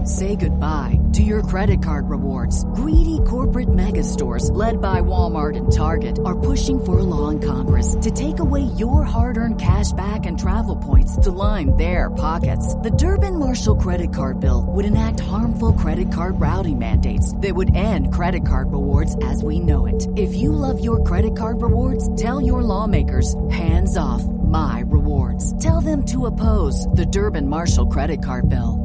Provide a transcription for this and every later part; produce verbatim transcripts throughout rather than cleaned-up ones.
Say goodbye to your credit card rewards. Greedy corporate mega stores, led by Walmart and Target, are pushing for a law in Congress to take away your hard-earned cash back and travel points to line their pockets. The Durbin-Marshall credit card bill would enact harmful credit card routing mandates that would end credit card rewards as we know it. If you love your credit card rewards, tell your lawmakers, hands off my rewards. Tell them to oppose the Durbin-Marshall credit card bill.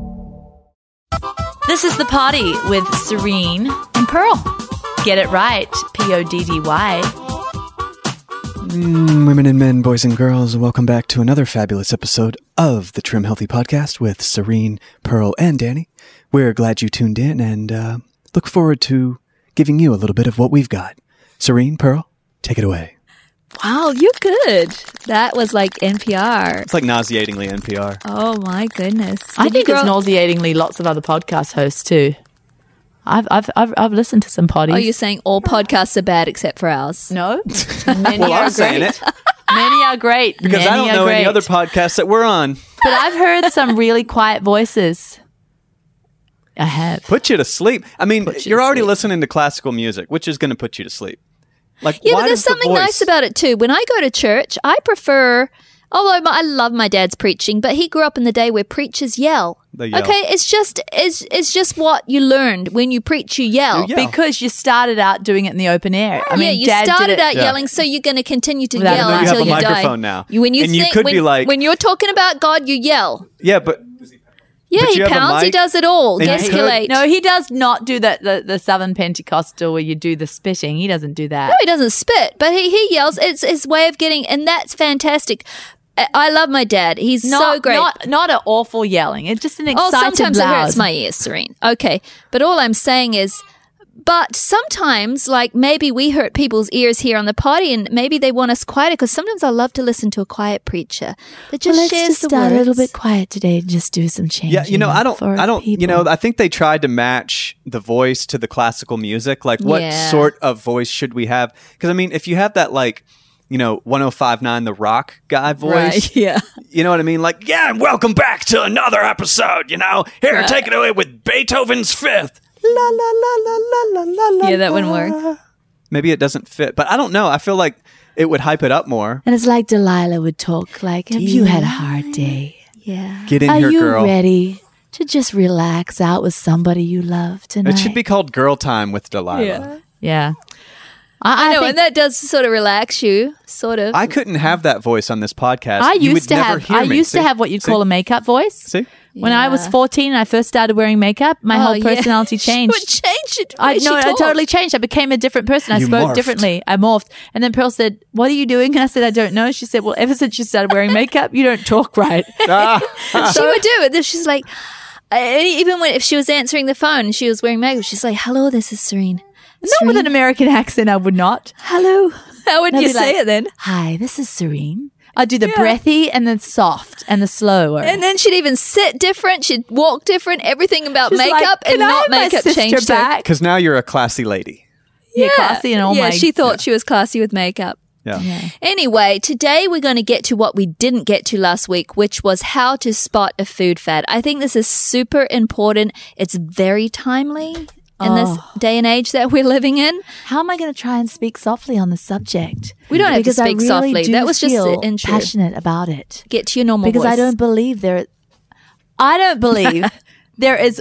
This is The Party with Serene and Pearl. Get it right, P O D D Y. Mm, women and men, boys and girls, welcome back to another fabulous episode of the Trim Healthy Podcast with Serene, Pearl, and Danny. We're glad you tuned in and uh, look forward to giving you a little bit of what we've got. Serene, Pearl, take it away. Wow, you're good. That was like N P R. It's like nauseatingly N P R. Oh my goodness. I Did think you it's grow- nauseatingly lots of other podcast hosts too. I've I've I've, I've listened to some poddies. Oh, you're saying all podcasts are bad except for ours? No, many Well, are I'm saying great. it Many are great because many I don't are know great. any other podcasts that we're on. But I've heard some really quiet voices. I have. Put you to sleep. I mean, Put you you're to already sleep. listening to classical music, which is going to put you to sleep. Like, Yeah, why but there's does the something voice- nice about it too. When I go to church, I prefer, although my- I love my dad's preaching, but he grew up in the day where preachers yell. They yell. Okay, it's just it's, it's just what you learned. When you preach, you yell. You yell. Because you started out doing it in the open air. I mean, yeah, you Dad did started it- out Yeah. yelling, so you're going to continue to Without a yell mic. You have until a you die. microphone now. You- When you And you think, could when, be like- when you're talking about God, you yell. Yeah, but Yeah, But he you have a pounds. He mic, does it all. and you Gesticulate. No, he does not do that. The, the Southern Pentecostal where you do the spitting. He doesn't do that. No, he doesn't spit, but he, he yells. It's his way of getting, and that's fantastic. I, I love my dad. He's not, so great. Not, not an awful yelling. It's just an oh, excited sometimes loud. it hurts my ears, Serene. Okay, but all I'm saying is, but sometimes, like maybe we hurt people's ears here on the party, and maybe they want us quieter. Because sometimes I love to listen to a quiet preacher that just Well, let's shares just the start words. a little bit quiet today and just do some change. yeah, you know, I don't, for I don't, you people. know, I think they tried to match the voice to the classical music. Like, what Yeah. sort of voice should we have? Because I mean, if you have that, like, you know, one oh five point nine The Rock guy voice, Right, yeah. you know what I mean? Like, yeah, and welcome back to another episode. You know, here, Right. take it away with Beethoven's Fifth. La la la la la la la. Yeah, that wouldn't work. Maybe it doesn't fit, but I don't know. I feel like it would hype it up more. And it's like Delilah would talk like, have you had a hard day? Yeah. Get in Are here, you girl. ready to just relax out with somebody you love tonight? It should be called Girl Time with Delilah. Yeah. Yeah. I know, think- and that does sort of relax you, sort of. I couldn't have that voice on this podcast. I You used would to never have hear I me. used See? to have what you'd See? call a makeup voice. See? When I was Yeah. fourteen and I first started wearing makeup, my Oh, whole yeah. personality She changed. would change it. I when she no, I talked. totally changed. I became a different person. I You spoke morphed. differently. I morphed. And then Pearl said, "What are you doing?" And I said, "I don't know." She said, "Well, ever since you started wearing makeup, you don't talk right." Ah. she would do it. She's like, uh, even when if she was answering the phone and she was wearing makeup, she's like, "Hello, this is Serene." Not with an American accent, I would not. Hello. How would I'd you be say like, it then? Hi, this is Serene. I'd do the breathy and the soft and the slower. And then she'd even sit different. She'd walk different. Everything about She's like, makeup "Can and I not have my makeup sister changed her. back?" Because now you're a classy lady. Yeah, classy and all yeah, my. she thought she was classy with makeup. Yeah. Anyway, today we're going to get to what we didn't get to last week, which was how to spot a food fad. I think this is super important. It's very timely in this Oh. day and age that we're living in. How am I going to try and speak softly on the subject? We don't have to because I speak really softly. do That was just feel the intro. passionate about it. Get to your normal Because voice. I don't believe there. I don't believe there is.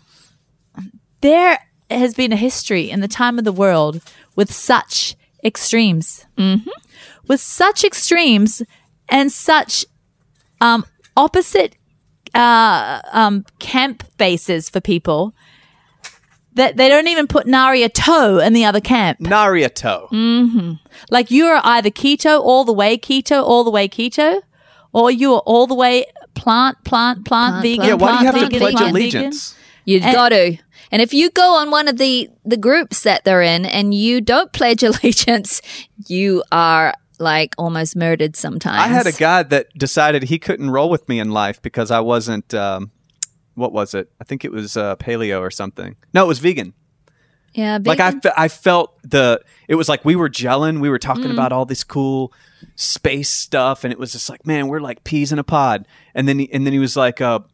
There has been a history in the time of the world with such extremes, mm-hmm. with such extremes and such um, opposite uh, um, camp bases for people that they don't even put nary a toe in the other camp. Naruto. Like you are either keto, all the way keto, all the way keto, or you are all the way plant, plant, plant, Plant, vegan. plant, Yeah, why do you have plant, to vegan, pledge plant, allegiance? You've And- got to. And if you go on one of the, the groups that they're in and you don't pledge allegiance, you are like almost murdered sometimes. I had a guy that decided he couldn't roll with me in life because I wasn't, um, what was it? I think it was uh, paleo or something. No, it was vegan. Yeah, Like I, vegan. fe- I felt the, it was like we were gelling. We were talking Mm. about all this cool space stuff. And it was just like, man, we're like peas in a pod. And then he, and then he was like, uh,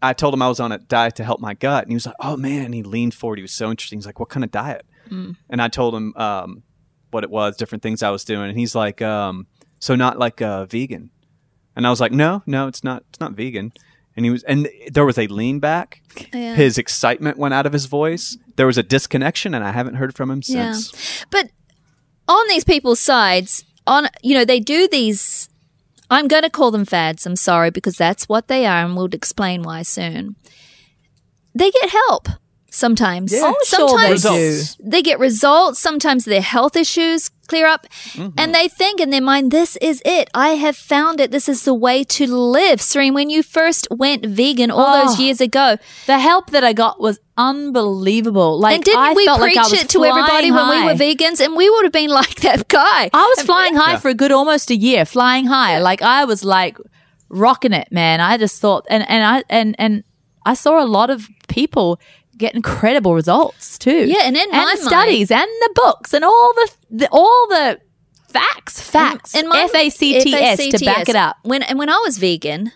I told him I was on a diet to help my gut, and he was like, "Oh man!" And he leaned forward. He was so interesting. He's like, "What kind of diet?" Mm. And I told him um, what it was, different things I was doing, and he's like, um, "So not like uh, vegan?" And I was like, "No, no, it's not. It's not vegan." And he was, and there was a lean back. Yeah. His excitement went out of his voice. There was a disconnection, and I haven't heard from him since. Yeah. But on these people's sides, on you know, they do these. I'm going to call them fads. I'm sorry, because that's what they are, and we'll explain why soon. They get help sometimes. Yeah. Oh, sometimes sure they do. They get results. Sometimes their health issues clear up, mm-hmm. and they think in their mind, "This is it. I have found it. This is the way to live." Serene, when you first went vegan all oh, those years ago, the help that I got was unbelievable. Like, and didn't I we felt preach like I was it to everybody high. when we were vegans? And we would have been like that guy. I was flying high yeah. for a good almost a year, flying high. Like, I was like rocking it, man. I just thought, and and I and and I saw a lot of people get incredible results too. Yeah, and in and my the studies mind, and the books and all the, the all the facts, facts, in, in my, F A C T S to back it up. When and when I was vegan,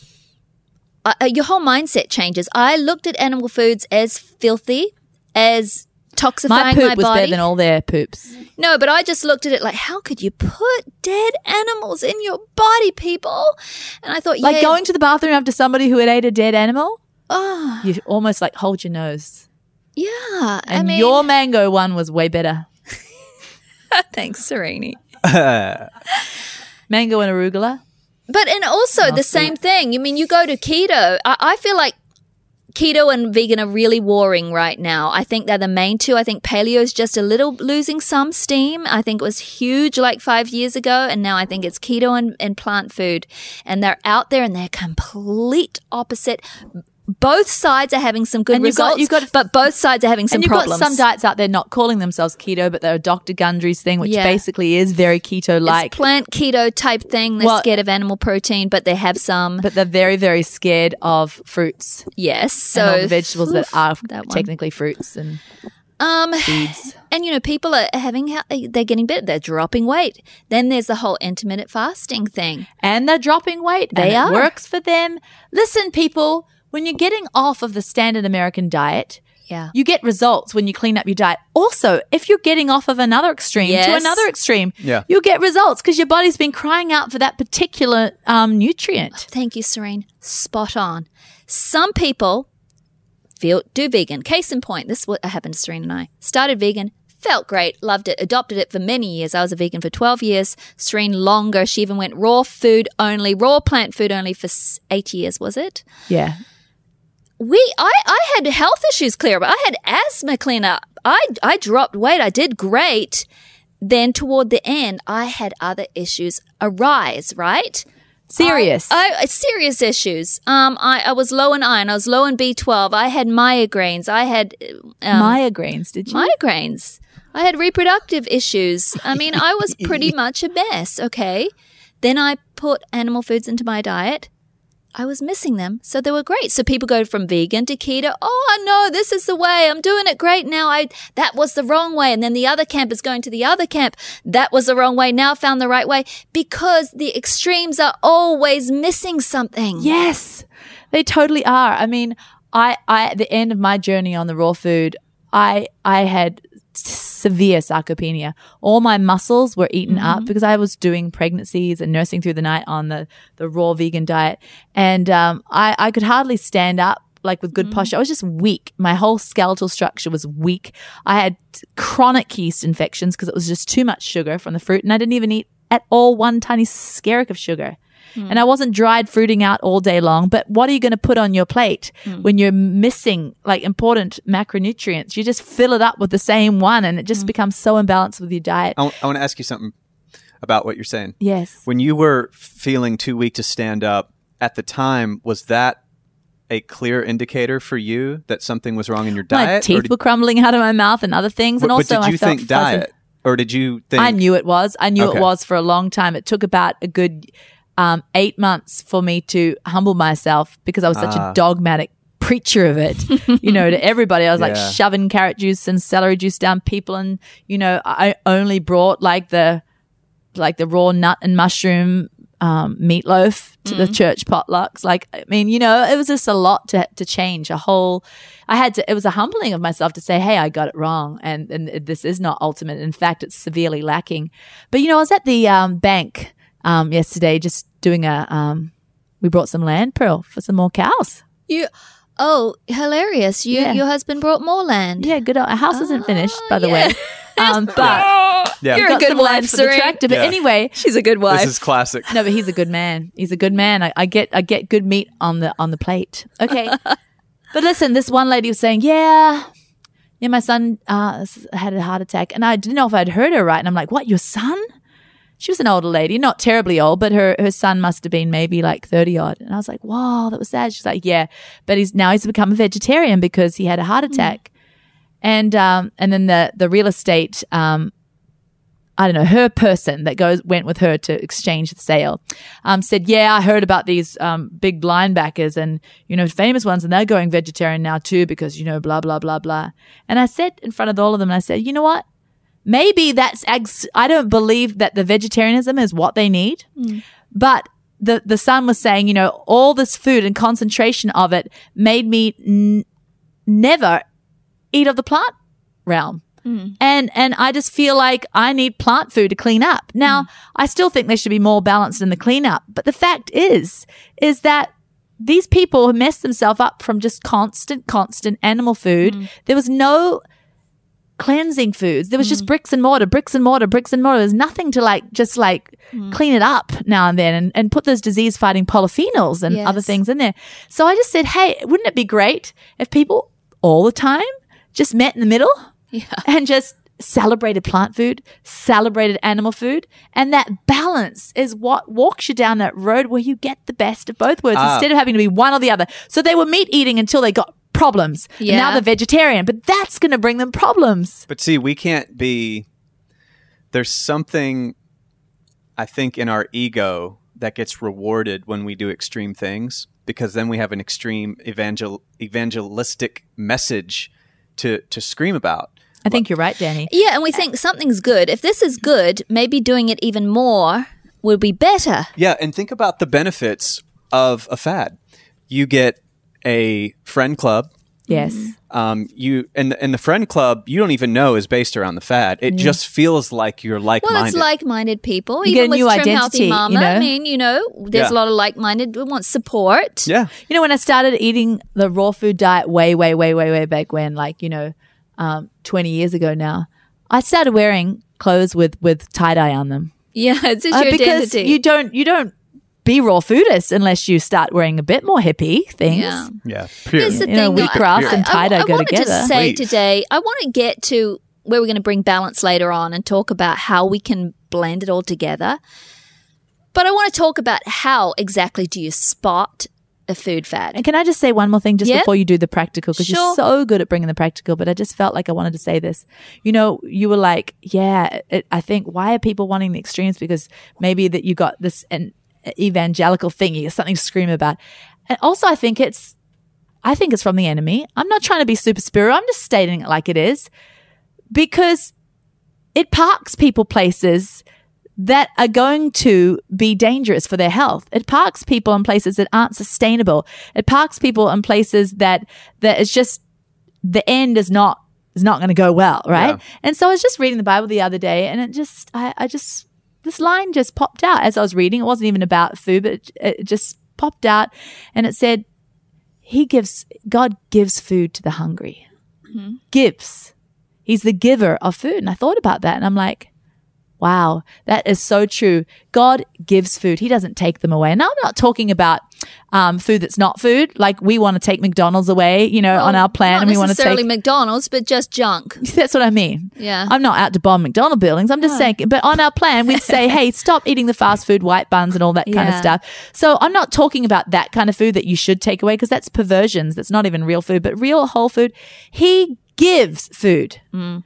uh, your whole mindset changes. I looked at animal foods as filthy, as toxifying my poop my was body. better than all their poops. No, but I just looked at it like, how could you put dead animals in your body, people? And I thought, like yeah, going to the bathroom after somebody who had ate a dead animal. Oh, you almost like hold your nose. Yeah, and I mean, your mango one was way better. Thanks, Serene. Mango and arugula. But and also oh, the sweet. Same thing. I mean, you go to keto. I, I feel like keto and vegan are really warring right now. I think they're the main two. I think paleo is just a little losing some steam. I think it was huge like five years ago, and now I think it's keto and, and plant food. And they're out there and they're complete opposite. Both sides are having some good and you've results, got, you've got, but both sides are having some and you've problems. got some diets out there not calling themselves keto, but they're Doctor Gundry's thing, which yeah. basically is very keto-like. It's plant keto type thing. They're well, scared of animal protein, but they have some. But they're very, very scared of fruits. Yes. So and all the vegetables oof, that are that technically fruits and um, seeds. And, you know, people are having, they're getting better. They're dropping weight. Then there's the whole intermittent fasting thing. And they're dropping weight. They and are. It works for them. Listen, people. When you're getting off of the standard American diet, yeah. you get results when you clean up your diet. Also, if you're getting off of another extreme yes. to another extreme, yeah. you'll get results because your body's been crying out for that particular um, nutrient. Thank you, Serene. Spot on. Some people feel do vegan. Case in point, this is what happened to Serene and I. Started vegan. Felt great, loved it, adopted it for many years. I was a vegan for twelve years. Serene longer. She even went raw food only, raw plant food only for eight years, was it? Yeah. We, I, I had health issues clear up. I had asthma clean up. I, I dropped weight. I did great. Then toward the end, I had other issues arise, right? Serious. I, I, serious issues. Um, I, I was low in iron. I was low in B twelve. I had migraines. I had um, migraines. Did you? Migraines. I had reproductive issues. I mean, I was pretty much a mess, okay? Then I put animal foods into my diet. I was missing them, so they were great. So people go from vegan to keto. Oh, no, this is the way. I'm doing it great now. I That was the wrong way. And then the other camp is going to the other camp. That was the wrong way. Now I found the right way. Because the extremes are always missing something. Yes, they totally are. I mean, I, I at the end of my journey on the raw food, I I had severe sarcopenia. All my muscles were eaten mm-hmm. up because I was doing pregnancies and nursing through the night on the, the raw vegan diet. And um, I, I could hardly stand up like with good mm-hmm. posture. I was just weak. My whole skeletal structure was weak. I had chronic yeast infections because it was just too much sugar from the fruit. And I didn't even eat at all one tiny skerrick of sugar. Mm. And I wasn't dried fruiting out all day long. But what are you going to put on your plate mm. when you're missing like important macronutrients? You just fill it up with the same one and it just mm. becomes so imbalanced with your diet. I, w- I want to ask you something about what you're saying. Yes. When you were feeling too weak to stand up at the time, was that a clear indicator for you that something was wrong in your diet? My teeth did, were crumbling out of my mouth and other things. And but, also but did you I felt think fuzzy. diet? Or did you think... I knew it was. I knew okay. it was for a long time. It took about a good um, eight months for me to humble myself because I was such ah. a dogmatic preacher of it, you know, to everybody. I was yeah. like shoving carrot juice and celery juice down people. And, you know, I only brought like the, like the raw nut and mushroom um, meatloaf to the church potlucks. Like, I mean, you know, it was just a lot to to change. A whole, I had to. It was a humbling of myself to say, "Hey, I got it wrong, and and this is not ultimate. In fact, it's severely lacking." But you know, I was at the um, bank um, yesterday, just doing a. Um, we brought some land, Pearl, for some more cows. You, oh, hilarious! You, Yeah. your husband brought more land. Yeah, good. Our house isn't finished, by the yeah. way. Um, but Yeah. You're a got good some wife, land for the Serene. tractor. But Yeah. anyway, She's a good wife. This is classic. no, but he's a good man. He's a good man. I, I get I get good meat on the on the plate. Okay. But listen, this one lady was saying, yeah, yeah, my son uh, s- had a heart attack. And I didn't know if I'd heard her right. And I'm like, what, your son? She was an older lady, not terribly old, but her, her son must have been maybe like thirty odd. And I was like, wow, that was sad. She's like, yeah, but he's now he's become a vegetarian because he had a heart attack. And um, and then the, the real estate um, I don't know, her person that goes went with her to exchange the sale, um, said, yeah, I heard about these um, big linebackers and, you know, famous ones, and they're going vegetarian now too because, you know, blah, blah, blah, blah. And I said in front of all of them, I said, you know what? Maybe that's, ex- I don't believe that the vegetarianism is what they need, but the, the son was saying, you know, all this food and concentration of it made me n- never eat of the plant realm. Mm. And and I just feel like I need plant food to clean up. Now, mm. I still think there should be more balanced in the cleanup. But the fact is, is that these people mess themselves up from just constant, constant animal food. Mm. There was no cleansing foods. There was mm. just bricks and mortar, bricks and mortar, bricks and mortar. There's nothing to like just like mm. clean it up now and then and, and put those disease-fighting polyphenols and yes. other things in there. So I just said, hey, wouldn't it be great if people all the time just met in the middle? Yeah. And just celebrated plant food, celebrated animal food. And that balance is what walks you down that road where you get the best of both worlds ah. instead of having to be one or the other. So they were meat eating until they got problems. Yeah. And now they're vegetarian, but that's going to bring them problems. But see, we can't be, there's something, I think, in our ego that gets rewarded when we do extreme things, because then we have an extreme evangel- evangelistic message to, to scream about. I think you're right, Danny. Yeah, and we think something's good. If this is good, maybe doing it even more will be better. Yeah, and think about the benefits of a fad. You get a friend club. Yes. Um, you and and the friend club you don't even know is based around the fad. It yeah. just feels like you're like-minded. Well, it's like-minded people. You even get a new with Trim identity, Healthy Mama, you know? I mean, you know, there's yeah. a lot of like-minded. We want support. Yeah. You know, when I started eating the raw food diet way, way, way, way, way back when, like, you know, um, twenty years ago now, I started wearing clothes with, with tie-dye on them. Yeah, it's just uh, your because identity. you don't, you don't be raw foodists unless you start wearing a bit more hippie things. Yeah. Yeah. Pure. Here's the You know, thing, though, wheatgrass I- and I- tie-dye I go wanted together. to say Please. today, I want to get to where we're going to bring balance later on and talk about how we can blend it all together. But I want to talk about how exactly do you spot a food fad. And can I just say one more thing just Yeah? before you do the practical? Because Sure. you're so good at bringing the practical, but I just felt like I wanted to say this. You know, you were like, yeah, it, I think, why are people wanting the extremes? Because maybe that you got this an evangelical thing, you got something to scream about. And also I think it's, I think it's from the enemy. I'm not trying to be super spiritual. I'm just stating it like it is, because it parks people places that are going to be dangerous for their health. It parks people in places that aren't sustainable. It parks people in places that that is just, the end is not is not going to go well, right? Yeah. And so I was just reading the Bible the other day, and it just I, I just this line just popped out as I was reading. It wasn't even about food, but it, it just popped out, and it said, "He gives God gives food to the hungry." Mm-hmm. Gives. He's the giver of food. And I thought about that, and I'm like, wow, that is so true. God gives food. He doesn't take them away. And I'm not talking about um, food that's not food. Like, we want to take McDonald's away, you know, Well, on our plan. Not and we want to necessarily take McDonald's, but just junk. That's what I mean. Yeah. I'm not out to bomb McDonald's buildings. I'm just No. saying, but on our plan, we'd say, hey, stop eating the fast food, white buns and all that kind of Yeah. stuff. So I'm not talking about that kind of food that you should take away, because that's perversions. That's not even real food, but real whole food. He gives food. Mm.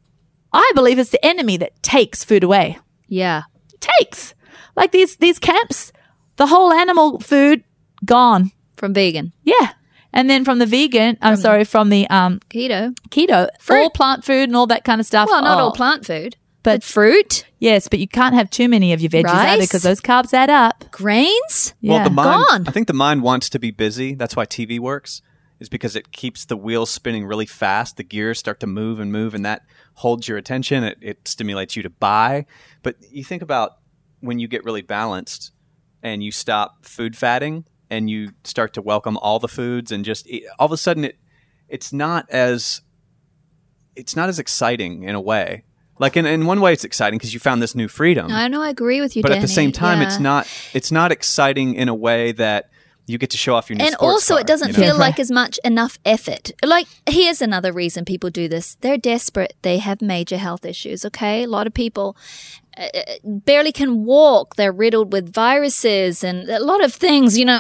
I believe it's the enemy that takes food away. Yeah. Takes. Like these these camps, the whole animal food gone. From vegan. Yeah. And then from the vegan, I'm sorry, from the um Keto. keto, Fruit. all plant food and all that kind of stuff. Well, not oh, all plant food. But fruit, Yes, but you can't have too many of your veggies either Rice? because those carbs add up. grains. Yeah. Well, the mind, Gone. I think the mind wants to be busy. That's why T V works, is because it keeps the wheels spinning really fast. The gears start to move and move, and that holds your attention. It, it stimulates you to buy. But you think about when you get really balanced and you stop food fatting and you start to welcome all the foods and just eat, all of a sudden it it's not as it's not as exciting in a way. Like in, in one way, it's exciting because you found this new freedom. I know, I agree with you, but Danny. at the same time, Yeah. it's not it's not exciting in a way that you get to show off your new And sports also, car, it doesn't you know? feel like as much enough effort. Like, here's another reason people do this. They're desperate. They have major health issues, okay? A lot of people uh, barely can walk. They're riddled with viruses and a lot of things, you know.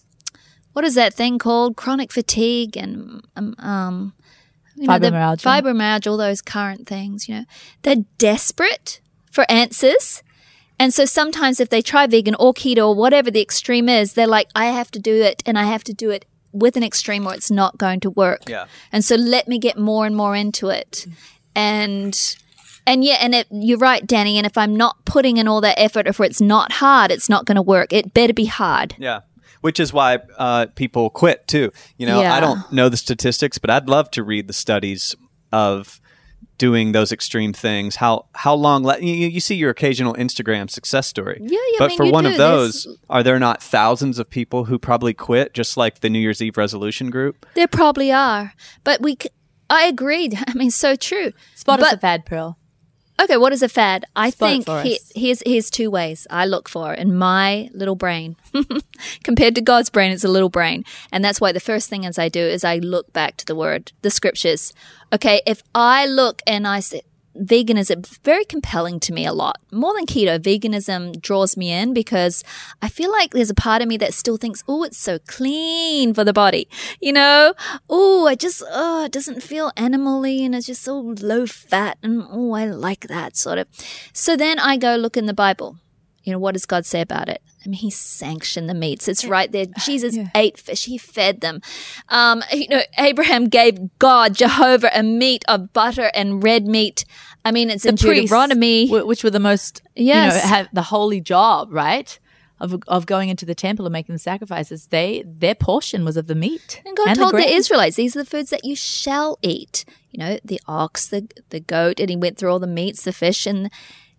What is that thing called? Chronic fatigue and um, um you know, the Fibromyalgia. fibromyalgia, all those current things, you know. They're desperate for answers. And so sometimes if they try vegan or keto or whatever the extreme is, they're like, I have to do it and I have to do it with an extreme or it's not going to work. Yeah. And so let me get more and more into it. And and yeah, and it, you're right, Danny. And if I'm not putting in all that effort, if it's not hard, it's not going to work. It better be hard. Yeah. Which is why uh, people quit too. You know, Yeah. I don't know the statistics, but I'd love to read the studies of doing those extreme things. How how long? Le- you, you see your occasional Instagram success story. Yeah, yeah, I But mean, for you one do. of those, There's- are there not thousands of people who probably quit, just like the New Year's Eve resolution group? There probably are. But we, c- I agreed. I mean, so true. Spot us But- a fad, Pearl. Okay, what is a fad? I Spot it think for he, us. here's here's two ways I look for in my little brain. Compared to God's brain, it's a little brain, and that's why the first thing as I do is I look back to the Word, the Scriptures. Okay, if I look and I say veganism, very compelling to me a lot more than keto. Veganism draws me in because I feel like there's a part of me that still thinks, oh, it's so clean for the body, you know. Oh, I just oh, it doesn't feel animally, and it's just so low fat, and oh, I like that sort of. So then I go look in the Bible. You know, what does God say about it? I mean, he sanctioned the meats. It's right there. Jesus Yeah. ate fish. He fed them. Um, you know, Abraham gave God, Jehovah, a meat of butter and red meat. I mean, it's in priests, Deuteronomy. wh- which were the most, Yes. you know, have the holy job, right? Of of going into the temple and making the sacrifices. They their portion was of the meat. And God told the, grain. Israelites, these are the foods that you shall eat. You know, the ox, the the goat, and he went through all the meats, the fish, and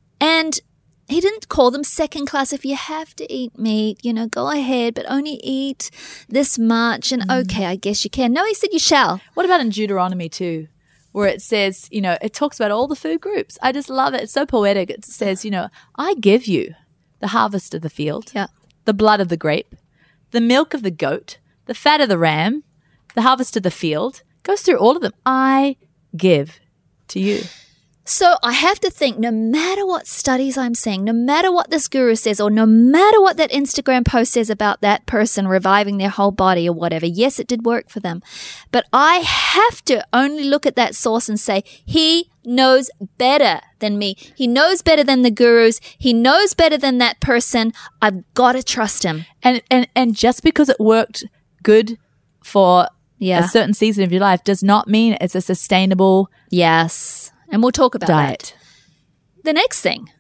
and he didn't call them second class. If you have to eat meat, you know, go ahead, but only eat this much. And okay, I guess you can. No, he said you shall. What about in Deuteronomy too, where it says, you know, it talks about all the food groups. I just love it. It's so poetic. It says, you know, I give you the harvest of the field, Yeah. the blood of the grape, the milk of the goat, the fat of the ram, the harvest of the field. Goes through all of them. I give to you. So I have to think, no matter what studies I'm seeing, no matter what this guru says, or no matter what that Instagram post says about that person reviving their whole body or whatever, yes, it did work for them. But I have to only look at that source and say, he knows better than me. He knows better than the gurus. He knows better than that person. I've got to trust him. And and and just because it worked good for Yeah. a certain season of your life does not mean it's a sustainable Yes. And we'll talk about diet. that. The next thing,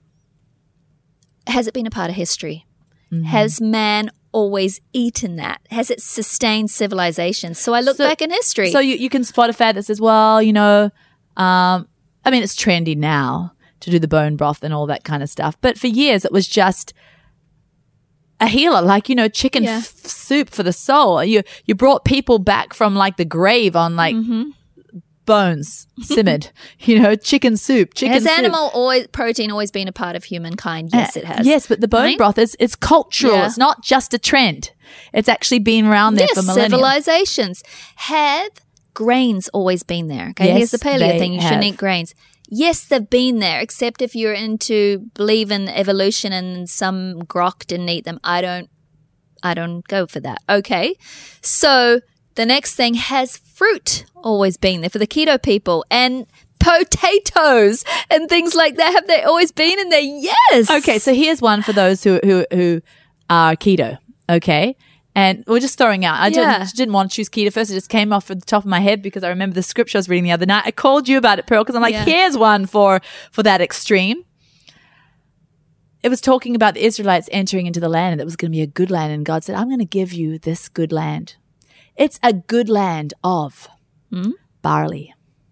has it been a part of history? Has man always eaten that? Has it sustained civilization? So I look So- back in history. So you, you can spot a fad that says, well, you know, um, I mean, it's trendy now to do the bone broth and all that kind of stuff. But for years, it was just a healer, like, you know, chicken Yeah. f- soup for the soul. You you brought people back from like the grave on like bones simmered, you know, chicken soup, chicken has soup. animal always, protein always been a part of humankind? Yes, it has. Yes, but the bone Right? broth is it's cultural. Yeah. It's not just a trend. It's actually been around there Yes, for millennia. civilizations. Have grains always been there? Okay, Yes, here's the paleo they thing. You shouldn't have. eat grains. Yes, they've been there, except if you're into believe in evolution and some grok didn't eat them. I don't I don't go for that. Okay. So the next thing, has fruit always been there for the keto people? And potatoes and things like that, have they always been in there? Yes. Okay, so here's one for those who who who are keto. Okay, And we're just throwing out. I Yeah. didn't, didn't want to choose keto first. It just came off at the top of my head because I remember the scripture I was reading the other night. I called you about it, Pearl, because I'm like, Yeah. here's one for, for that extreme. It was talking about the Israelites entering into the land and that was going to be a good land. And God said, I'm going to give you this good land. It's a good land of barley,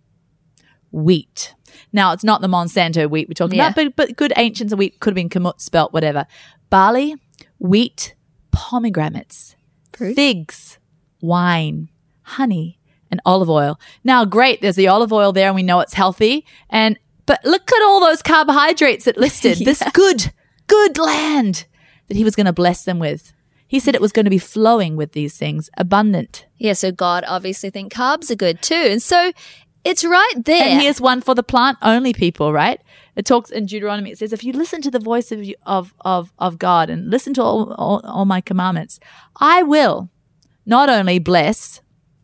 wheat. Now, it's not the Monsanto wheat we're talking Yeah. about, but, but good ancients of wheat could have been kamut, spelt, whatever. Barley, wheat, pomegranates, Fruit. figs, wine, honey, and olive oil. Now, great, there's the olive oil there and we know it's healthy. And but look at all those carbohydrates it listed. This good, good land that he was going to bless them with. He said it was going to be flowing with these things, abundant. Yeah, so God obviously think carbs are good too. And so it's right there. And here's one for the plant-only people, right? It talks in Deuteronomy. It says, if you listen to the voice of you, of, of, of God and listen to all, all, all my commandments, I will not only bless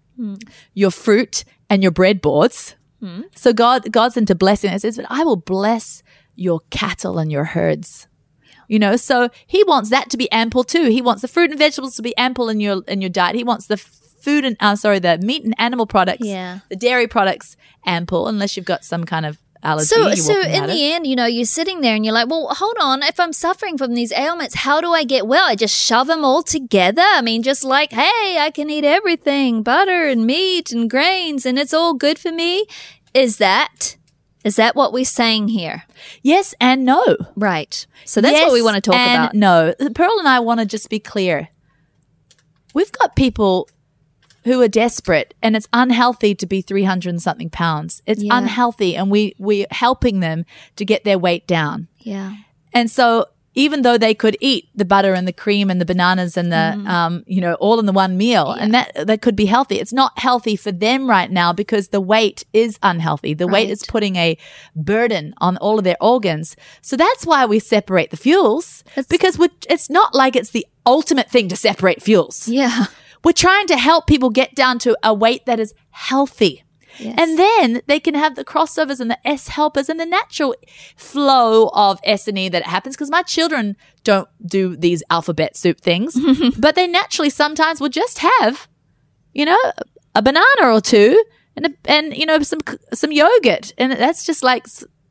your fruit and your breadboards. So God, God's into blessing. It says, but I will bless your cattle and your herds. You know, so he wants that to be ample too. He wants the fruit and vegetables to be ample in your in your diet. He wants the food and uh, sorry, the meat and animal products, Yeah. the dairy products ample, unless you've got some kind of allergy. So, you're so walking in out the of. end, you know, you're sitting there and you're like, well, hold on. If I'm suffering from these ailments, how do I get well? I just shove them all together. I mean, just like, hey, I can eat everything, butter and meat and grains, and it's all good for me. Is that, is that what we're saying here? Yes and no. Right. So that's Yes what we want to talk and about. No, Pearl and I want to just be clear. We've got people who are desperate, and it's unhealthy to be three hundred and something pounds. It's Yeah. unhealthy, and we we're helping them to get their weight down. Yeah. And so, even though they could eat the butter and the cream and the bananas and the um, you know, all in the one meal, and that that could be healthy, it's not healthy for them right now because the weight is unhealthy. The weight Right. is putting a burden on all of their organs. So that's why we separate the fuels, because we it's not like it's the ultimate thing to separate fuels. Yeah. We're trying to help people get down to a weight that is healthy. Yes. And then they can have the crossovers and the S helpers and the natural flow of S and E that happens, because my children don't do these alphabet soup things, but they naturally sometimes will just have, you know, a banana or two and, a, and you know, some some yogurt. And that's just like,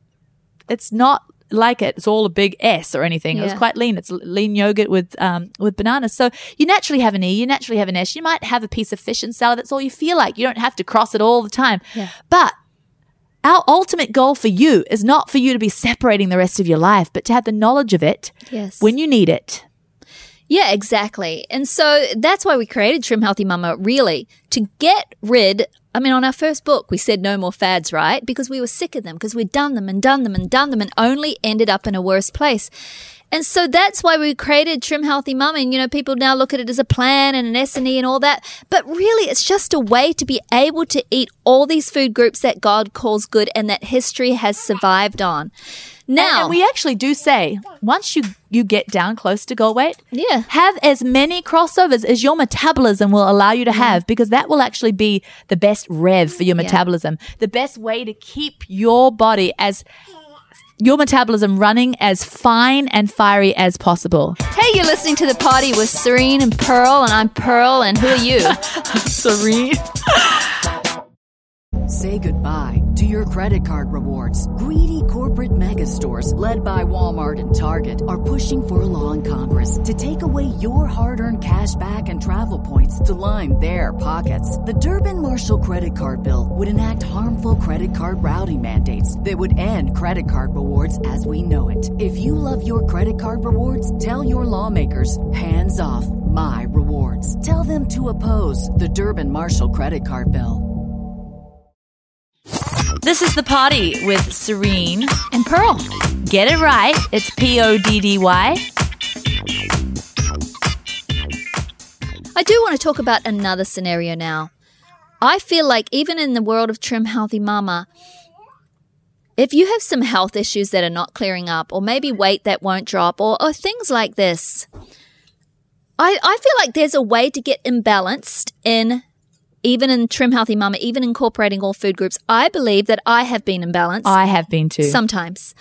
it's not like it. It's all a big S or anything. It was Yeah. quite lean. It's lean yogurt with um with bananas. So you naturally have an E, you naturally have an S. You might have a piece of fish and salad. That's all you feel like. You don't have to cross it all the time. Yeah. But our ultimate goal for you is not for you to be separating the rest of your life, but to have the knowledge of it Yes. when you need it. Yeah, exactly. And so that's why we created Trim Healthy Mama, really, to get rid. I mean, on our first book, we said no more fads, right? Because we were sick of them, because we'd done them and done them and done them and only ended up in a worse place. And so that's why we created Trim Healthy Mama. And, you know, people now look at it as a plan and an S and E and all that. But really, it's just a way to be able to eat all these food groups that God calls good and that history has survived on. Now, And, and we actually do say, once you, you get down close to goal weight, Yeah. have as many crossovers as your metabolism will allow you to have, because that will actually be the best rev for your metabolism, the best way to keep your body as your metabolism running as fine and fiery as possible. hey, you're listening to The Party with Serene and Pearl, and I'm Pearl, and who are you? Serene. Say goodbye to your credit card rewards. Greedy corporate mega stores, led by Walmart and Target, are pushing for a law in Congress to take away your hard-earned cash back and travel points to line their pockets. The Durbin-Marshall credit card bill would enact harmful credit card routing mandates that would end credit card rewards as we know it. If you love your credit card rewards, tell your lawmakers, hands off my rewards. Tell them to oppose the Durbin-Marshall credit card bill. This is The Party with Serene. And Pearl. Get it right. It's P O D D Y. I do want to talk about another scenario now. I feel like even in the world of Trim Healthy Mama, if you have some health issues that are not clearing up, or maybe weight that won't drop, or, or things like this, I, I feel like there's a way to get imbalanced in, even in Trim Healthy Mama, even incorporating all food groups. I believe that I have been imbalanced. I have been too. Sometimes.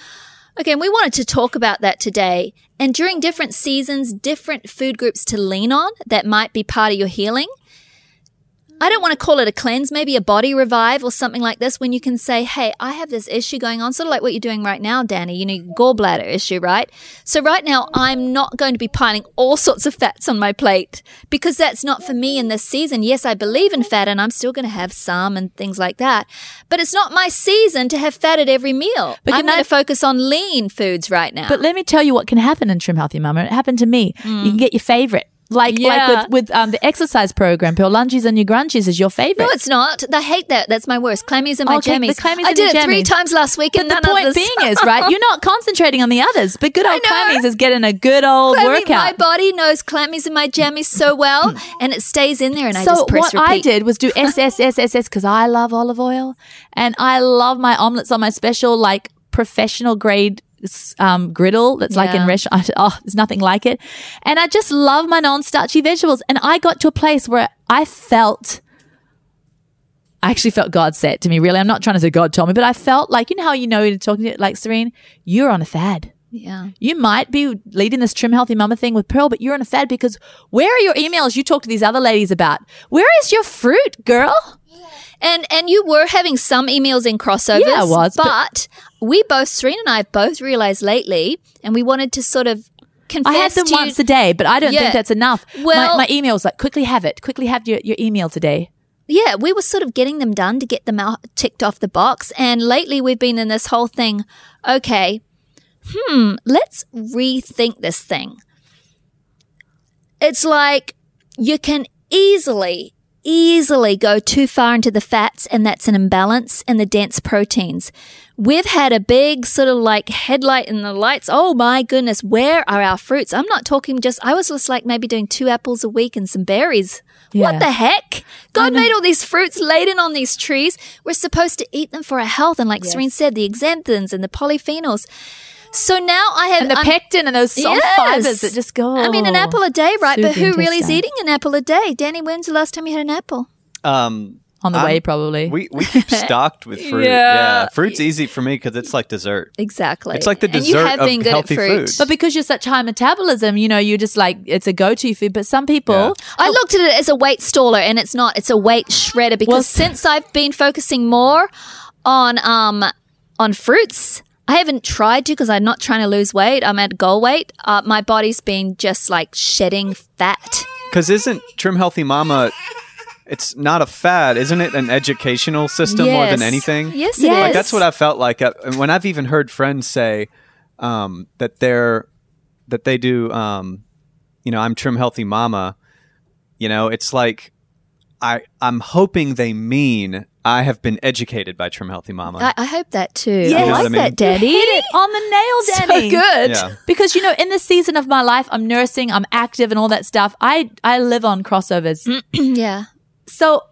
Okay, and we wanted to talk about that today. And during different seasons, different food groups to lean on that might be part of your healing. I don't want to call it a cleanse, maybe a body revive or something like this, when you can say, hey, I have this issue going on, sort of like what you're doing right now, Danny, you know, your gallbladder issue, right? So right now, I'm not going to be piling all sorts of fats on my plate because that's not for me in this season. Yes, I believe in fat and I'm still going to have some and things like that, but it's not my season to have fat at every meal. But I'm can going I- to focus on lean foods right now. But let me tell you what can happen in Trim Healthy Mama. It happened to me. You can get your favorite. Like, Yeah. like with, with um, the exercise program, Pearl Lunges and your grunges is your favorite. No, it's not. I hate that. That's my worst. Clammies and my Okay, the jammies. clammies I and did your it three jammies. times last week But and the none point of this. being is, right, you're not concentrating on the others, but good old know. clammies is getting a good old Clammy- workout. My body knows clammies and my jammies so well, and it stays in there, and I So just press what repeat. I did was do S S S S S because I love olive oil and I love my omelets on my special, like professional grade um, griddle that's like in Yeah. restaurant. Oh, there's nothing like it. And I just love my non-starchy vegetables. And I got to a place where I felt, I actually felt God said to me, really. I'm not trying to say God told me, but I felt like, you know how you know you're talking to, like, Serene, you're on a fad. Yeah. You might be leading this Trim Healthy Mama thing with Pearl, but you're on a fad because where are your emails you talk to these other ladies about? Where is your fruit, girl? And and you were having some emails in crossovers. Yeah, I was, but- But, we both, Serena and I, both realized lately, and we wanted to sort of confess I had them to you- once a day, but I don't Yeah. think that's enough. Well- my, my emails like quickly have it, quickly have your, your email today. Yeah, we were sort of getting them done to get them out, ticked off the box. And lately we've been in this whole thing, okay, hmm, let's rethink this thing. It's like you can easily, easily go too far into the fats, and that's an imbalance in the dense proteins. We've had a big sort of like headlight in the lights. Oh my goodness, where are our fruits? I'm not talking just, I was just like maybe doing two apples a week and some berries. Yeah. What the heck? God made all these fruits laden on these trees. We're supposed to eat them for our health. And like Serene said, the xanthins and the polyphenols. So now I have And the I'm- pectin and those soft Yes. fibers that just go. I mean, an apple a day, right? But Soothing who really is intestine. eating an apple a day? Danny, when's the last time you had an apple? Um, On the I'm- way, probably. we we keep stocked with fruit. Yeah. Yeah. Fruit's easy for me because it's like dessert. Exactly. It's like the And you dessert have of been good healthy at fruit. food. but because you're such high metabolism, you know, you're just like, it's a go-to food. But some people, Yeah. I looked at it as a weight staller, and it's not. It's a weight shredder because Well, since I've been focusing more on um on fruits, I haven't tried to because I'm not trying to lose weight. I'm at goal weight. Uh, my body's been just like shedding fat. Because isn't Trim Healthy Mama? It's not a fad, isn't it? An educational system more than Yes. anything. Yes, it Yes. Like is. that's what I felt like. Uh, and when I've even heard friends say um, that they're that they do, um, you know, I'm Trim Healthy Mama. You know, it's like I I'm hoping they mean I have been educated by Trim Healthy Mama. I, I hope that too. Yes. I You know like what I mean? that, Daddy. hit it on the nail, Danny. So good. Yeah. Because, you know, in this season of my life, I'm nursing, I'm active and all that stuff. I, I live on crossovers. yeah. So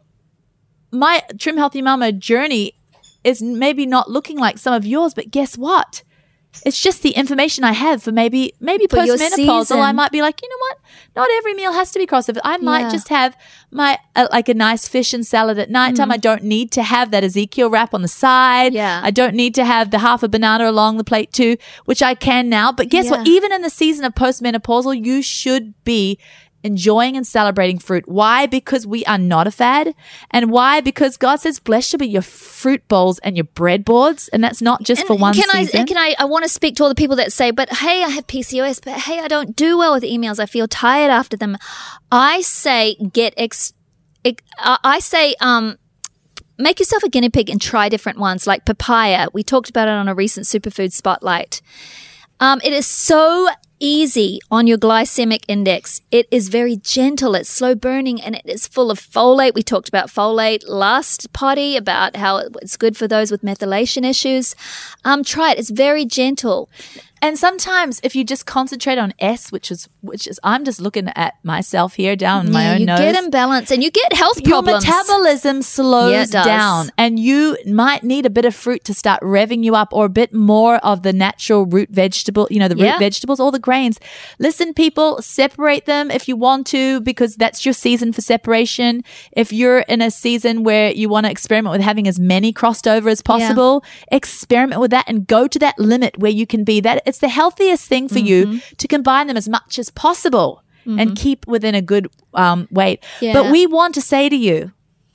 my Trim Healthy Mama journey is maybe not looking like some of yours, but guess what? It's just the information I have for maybe maybe For your postmenopausal. season. I might be like, you know what? Not every meal has to be crossover. I might Yeah. just have my uh, like a nice fish and salad at nighttime. I don't need to have that Ezekiel wrap on the side. Mm. Yeah. I don't need to have the half a banana along the plate too, which I can now. But guess what? Yeah. Even in the season of postmenopausal, you should be enjoying and celebrating fruit. Why? Because we are not a fad. And why? Because God says, blessed shall be your fruit bowls and your bread boards. And that's not just for one can season. I can I I want to speak to all the people that say, but hey, I have P C O S, but hey, I don't do well with emails. I feel tired after them. I say get ex, ex uh, I say um make yourself a guinea pig and try different ones like papaya. We talked about it on a recent superfood spotlight. Um, it is so easy on your glycemic index. It is very gentle. It's slow burning and it is full of folate. We talked about folate last potty about how it's good for those with methylation issues. Um, try it. It's very gentle. And sometimes if you just concentrate on S, which is which is I'm just looking at myself here down my Yeah, own you nose. get imbalance and you get health Your problems. metabolism slows Yeah, it does. down, and you might need a bit of fruit to start revving you up, or a bit more of the natural root vegetable, you know, the root Yeah. vegetables, all the grains. Listen, people, separate them if you want to, because that's your season for separation. If you're in a season where you want to experiment with having as many crossed over as possible, experiment with that and go to that limit where you can be that. It's the healthiest thing for Mm-hmm. you to combine them as much as possible and keep within a good um, weight. Yeah. But we want to say to you,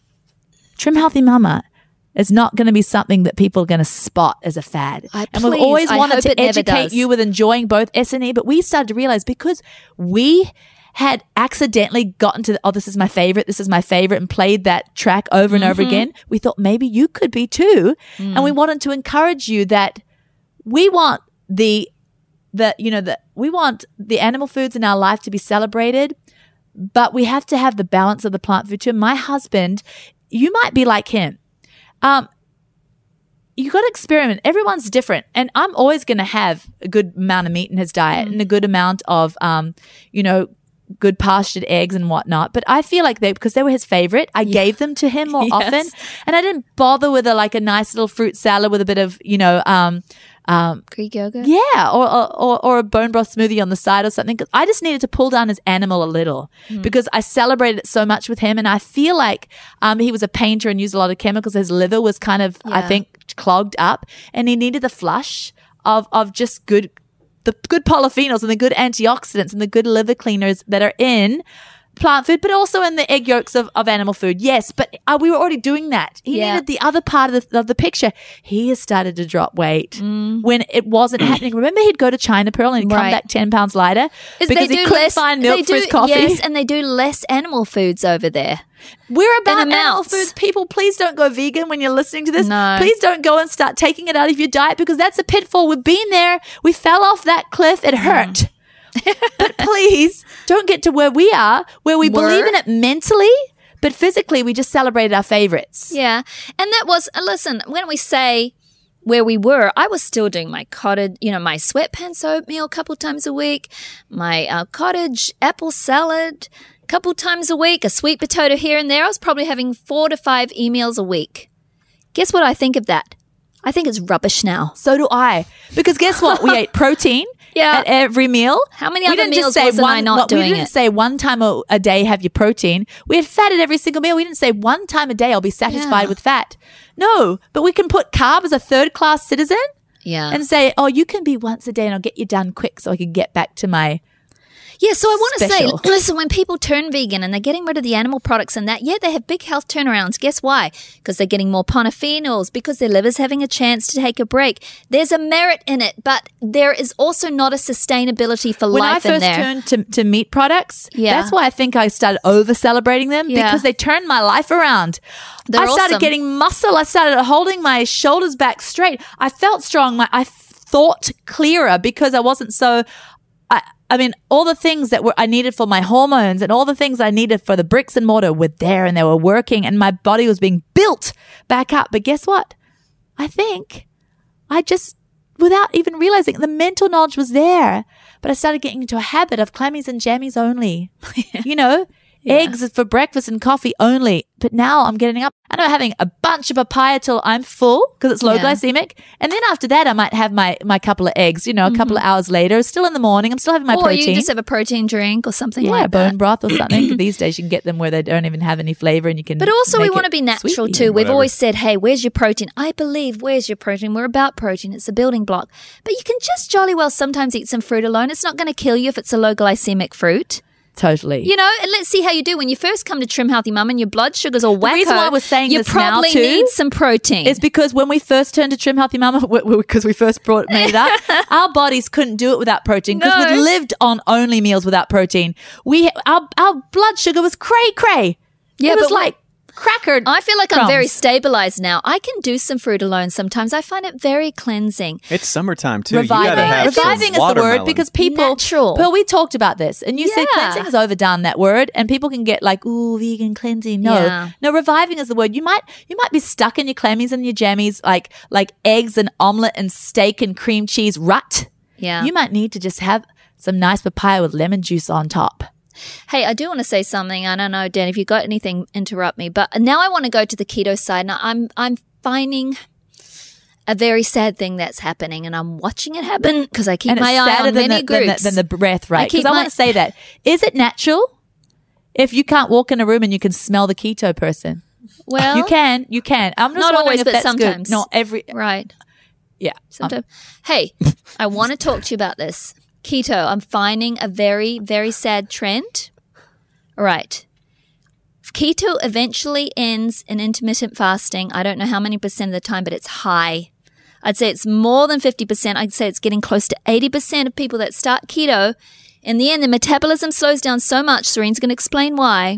Trim Healthy Mama is not going to be something that people are going to spot as a fad. I- and we've please, always I wanted hope to it never educate does. you with enjoying both S and E, but we started to realize because we had accidentally gotten to, the, oh, this is my favorite, this is my favorite, and played that track over and over Mm-hmm. again, we thought maybe you could be too. And we Mm. wanted to encourage you that we want the the you know the we want the animal foods in our life to be celebrated, but we have to have the balance of the plant food too. My husband, you might be like him. Um, you got to experiment. Everyone's different, and I'm always going to have a good amount of meat in his diet and a good amount of um, you know. good pastured eggs and whatnot. But I feel like they, because they were his favorite, I gave them to him more Yes. often. And I didn't bother with a, like a nice little fruit salad with a bit of, you know, um, um, Greek yogurt. yeah, or, or or a bone broth smoothie on the side or something. 'Cause I just needed to pull down his animal a little because I celebrated it so much with him. And I feel like um, he was a painter and used a lot of chemicals. His liver was kind of, I Yeah. think, clogged up, and he needed the flush of of just good, the good polyphenols and the good antioxidants and the good liver cleaners that are in plant food, but also in the egg yolks of, of animal food. Yes, but uh, we were already doing that. He Yeah. needed the other part of the, of the picture. He has started to drop weight when it wasn't happening. Remember, he'd go to China Pearl and he'd come Right. back ten pounds lighter Is because they he do couldn't less, find milk they for do, his coffee. Yes, and they do less animal foods over there. We're about in animal amounts. foods. People, please don't go vegan when you're listening to this. No. Please don't go and start taking it out of your diet because that's a pitfall. We've been there. We fell off that cliff. It hurt. But please don't get to where we are, where we Were. believe in it mentally, but physically we just celebrated our favorites. Yeah. And that was, uh, listen, when we say where we were, I was still doing my cottage, you know, my sweatpants oatmeal a couple times a week, my uh, cottage apple salad a couple times a week, a sweet potato here and there. I was probably having four to five emails a week. Guess what I think of that? I think it's rubbish now. So do I. Because guess what? We ate protein Yeah. at every meal. How many We other didn't just meals say wasn't one, I not what- doing We didn't it? say one time a, a day have your protein. We had fat at every single meal. We didn't say one time a day I'll be satisfied Yeah. with fat. No, but we can put carb as a third class citizen Yeah. and say, oh, you can be once a day and I'll get you done quick so I can get back to my... Yeah, so I want to say, Special. listen, when people turn vegan and they're getting rid of the animal products and that, yeah, they have big health turnarounds. Guess why? Because they're getting more polyphenols, because their liver's having a chance to take a break. There's a merit in it, but there is also not a sustainability for When I life in first there. turned to, to meat products, Yeah. that's why I think I started over celebrating them Yeah. because they turned my life around. They're I started awesome. getting muscle. I started holding my shoulders back straight. I felt strong. My, I thought clearer because I wasn't so. I, I mean, all the things that were I needed for my hormones and all the things I needed for the bricks and mortar were there and they were working and my body was being built back up. But guess what? I think I just, without even realizing, the mental knowledge was there. But I started getting into a habit of clammies and jammies only. You know, eggs for breakfast and coffee only. But now I'm getting up and I'm having a bunch of papaya till I'm full because it's low Yeah. glycemic. And then after that, I might have my, my couple of eggs, you know, a couple of hours later. Still in the morning. I'm still having my or protein. you just have a protein drink or something yeah, like bone that. broth or something. These days you can get them where they don't even have any flavor and you can But also, we make want to it be natural sweet. too. We've Whatever. always said, hey, where's your protein? I believe, where's your protein? We're about protein. It's a building block. But you can just jolly well sometimes eat some fruit alone. It's not going to kill you if it's a low glycemic fruit. Totally. You know, and let's see how you do. When you first come to Trim Healthy Mum and your blood sugar's all wacko, reason why we're saying you this now, probably too, need some protein. It's because when we first turned to Trim Healthy Mama, because we first brought made it up, our bodies couldn't do it without protein because No. we lived on only meals without protein. We our our blood sugar was cray cray. Yeah, it was but we- like cracker. I feel like I'm very crumbs. stabilized now. I can do some fruit alone sometimes. I find it very cleansing. It's summertime too. Reviving. You gotta have some Reviving is the word watermelon. because people. Natural. Well, we talked about this, and you said Yeah. cleansing is overdone. That word, and people can get like, "Ooh, vegan cleansing." No, Yeah. no, reviving is the word. You might, you might be stuck in your clammies and your jammies, like like eggs and omelet and steak and cream cheese rut. Yeah. You might need to just have some nice papaya with lemon juice on top. Hey, I do want to say something. I don't know, Dan, if you got anything, interrupt me. But now I want to go to the keto side. Now I'm I'm finding a very sad thing that's happening, and I'm watching it happen because I keep And my it's eye sadder on than many the, than, groups. the, than the breath, right? keep Because I, my- want to say that. Is it natural if you can't walk in a room and you can smell the keto person? well, You can. You can. I'm just Not wondering always, if but that's sometimes. good. Not every. right. Yeah. Um, Sometimes. Hey, I want to talk to you about this. Keto, I'm finding a very, very sad trend. All right. Keto eventually ends in intermittent fasting. I don't know how many percent of the time, but it's high. I'd say it's more than fifty percent. I'd say it's getting close to eighty percent of people that start keto. In the end, the metabolism slows down so much. Serene's going to explain why.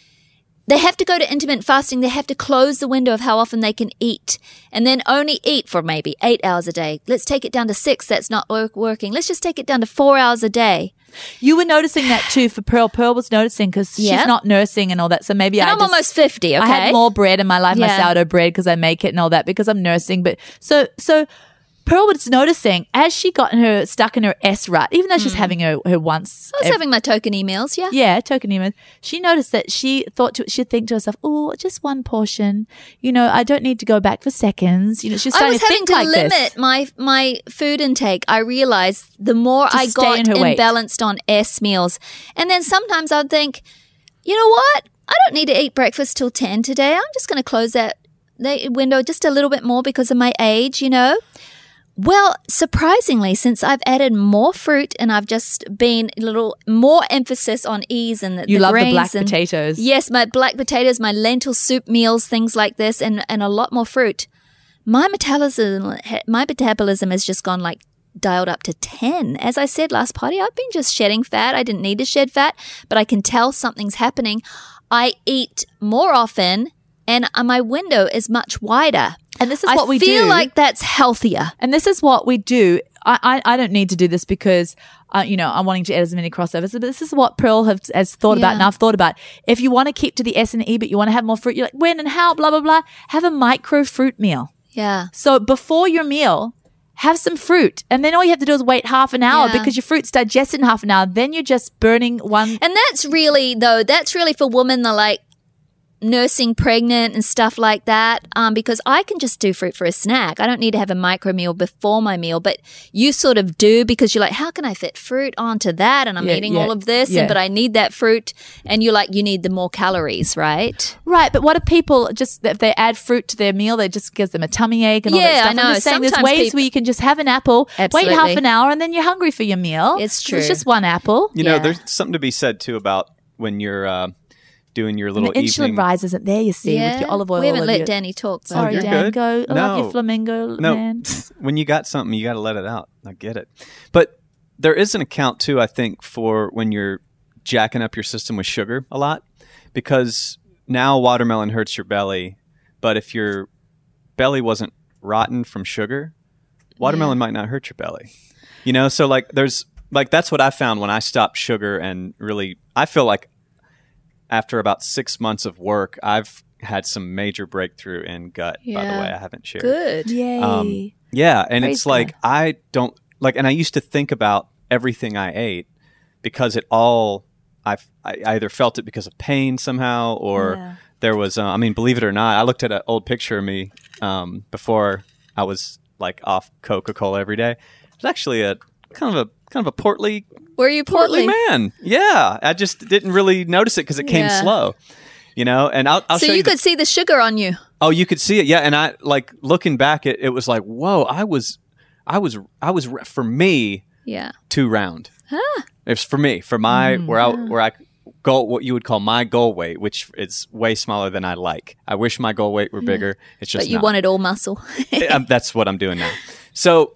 They have to go to intermittent fasting. They have to close the window of how often they can eat and then only eat for maybe eight hours a day. Let's take it down to six. That's not work- working. Let's just take it down to four hours a day. You were noticing that too for Pearl. Pearl was noticing because Yeah. she's not nursing and all that. So maybe And I I'm just, almost fifty, okay? I had more bread in my life, my Yeah. sourdough bread, because I make it and all that because I'm nursing. But so so Pearl was noticing as she got in her stuck in her S rut, even though she's having her, her once. I was ev- having my token emails, yeah. yeah, token email. She noticed that she thought to she'd think to herself, "Oh, just one portion. You know, I don't need to go back for seconds." You know, she's I starting was to having think to like limit this. my my food intake. I realized the more To I stay got in her weight. imbalanced on S meals. And then sometimes I'd think, you know what? I don't need to eat breakfast till ten today. I'm just going to close that, that window just a little bit more because of my age, you know? Well, surprisingly, since I've added more fruit and I've just been a little more emphasis on ease and the, You the love the grains black and- potatoes. Yes, my black potatoes, my lentil soup meals, things like this, and, and a lot more fruit. My metabolism, my metabolism has just gone like dialed up to ten. As I said last party, I've been just shedding fat. I didn't need to shed fat, but I can tell something's happening. I eat more often, and uh, my window is much wider. And this is I what we feel do. like that's healthier. And this is what we do. I, I, I don't need to do this because, uh, you know, I'm wanting to add as many crossovers. But this is what Pearl have, has thought about Yeah. and I've thought about. If you want to keep to the S and E, but you want to have more fruit, you're like, when and how, blah, blah, blah. Have a micro fruit meal. Yeah. So before your meal, have some fruit. And then all you have to do is wait half an hour Yeah. because your fruit's digested in half an hour. Then you're just burning one. And that's really, though, that's really for women that like nursing pregnant and stuff like that, um, because I can just do fruit for a snack. I don't need to have a micro meal before my meal, but you sort of do because you're like, how can I fit fruit onto that? And I'm Yeah, eating yeah, all of this, yeah. and but I need that fruit. And you're like, you need the more calories, right? Right, but what if people just, if they add fruit to their meal, they just gives them a tummy ache and all Yeah, that stuff? I know. I'm just saying there's Sometimes ways people- where you can just have an apple, Absolutely. wait half an hour, and then you're hungry for your meal. It's 'Cause It's true. just one apple. You know, Yeah. there's something to be said too about when you're uh, doing your And little the insulin evening. rise isn't there, you see, with your olive oil. We haven't and let your- Danny talk. Though. Sorry, you're Dan. good. Go. I love No. your flamingo, No, man. when you got something, you got to let it out. I get it. But there is an account too, I think, for when you're jacking up your system with sugar a lot, because now watermelon hurts your belly, but if your belly wasn't rotten from sugar, watermelon might not hurt your belly. You know, so like there's like that's what I found when I stopped sugar, and really I feel like after about six months of work, I've had some major breakthrough in gut. By the Yeah. way, I haven't shared. Good. Yay. Um, yeah, and Praise it's like God. I don't like, and I used to think about everything I ate because it all I I either felt it because of pain somehow, or Yeah. there was. Uh, I mean, believe it or not, I looked at an old picture of me um, before I was like off Coca-Cola every day. It was actually a kind of a kind of a portly Were you portly portly? man. Yeah, I just didn't really notice it because it came Yeah. slow. You know, and I'll, I'll So show you you. the- could see the sugar on you. Oh, you could see it, yeah. And I like looking back, it, it was like, whoa, I was, I was, I was for me Yeah. too round. It's for me, for my where I where I goal what you would call my goal weight, which is way smaller than I like. I wish my goal weight were bigger. It's just But you not. wanted all muscle. Um, that's what I'm doing now. So,